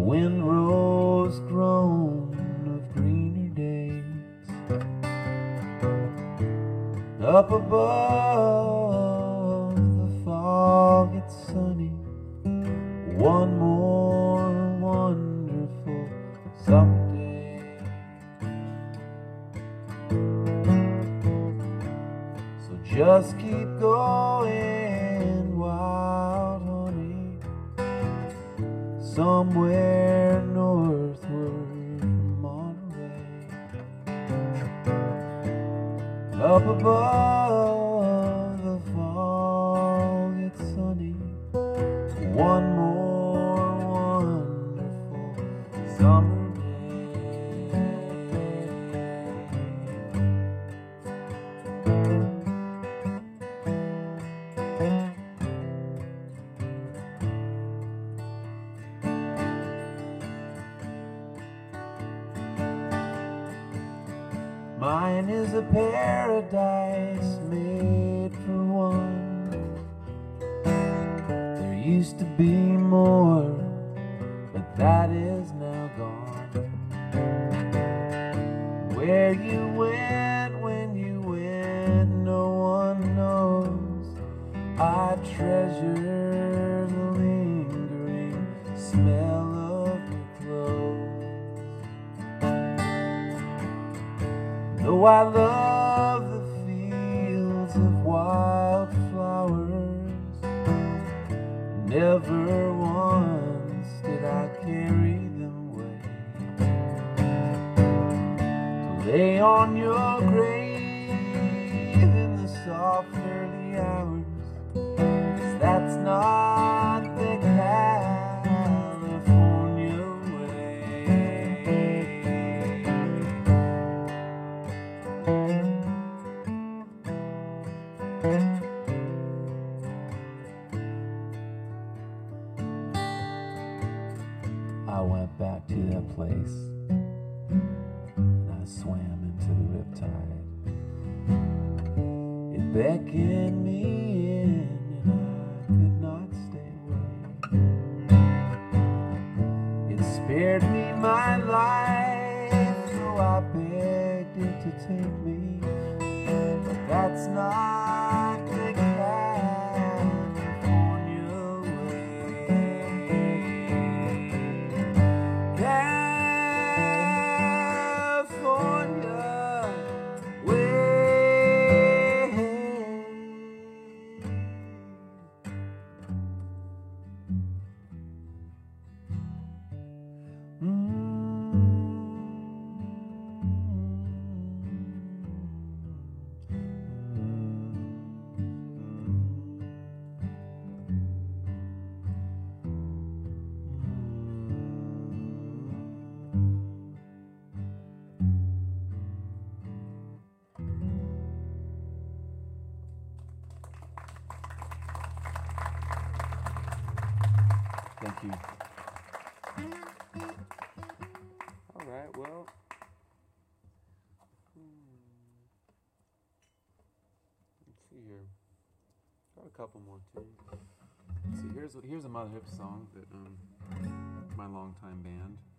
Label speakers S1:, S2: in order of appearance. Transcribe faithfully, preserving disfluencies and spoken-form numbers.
S1: windrose groan of greener days. Up above the fog it's sunny, one more wonderful summer day. So just keep going, wild honey, somewhere northward from Monterey. Up above the fog it's sunny, one more wonderful summer Mine is a paradise made for one. There used to be more, but that is now gone. Where you went when you went, no one knows. I treasure the lingering smell of your clothes. Though I love the fields of wildflowers, never once did I carry them away to lay on your grave in the soft early hours, 'cause that's not the California way. I went back to that place and I swam into the riptide. It beckoned me in and I could not stay away. It spared me my life, though I begged it to take me. But that's not the California way. California way. Mm. Thank you. All right, well, hmm, let's see here. Got a couple more too. Let's see, here's here's a Mother Hip song that um, my longtime band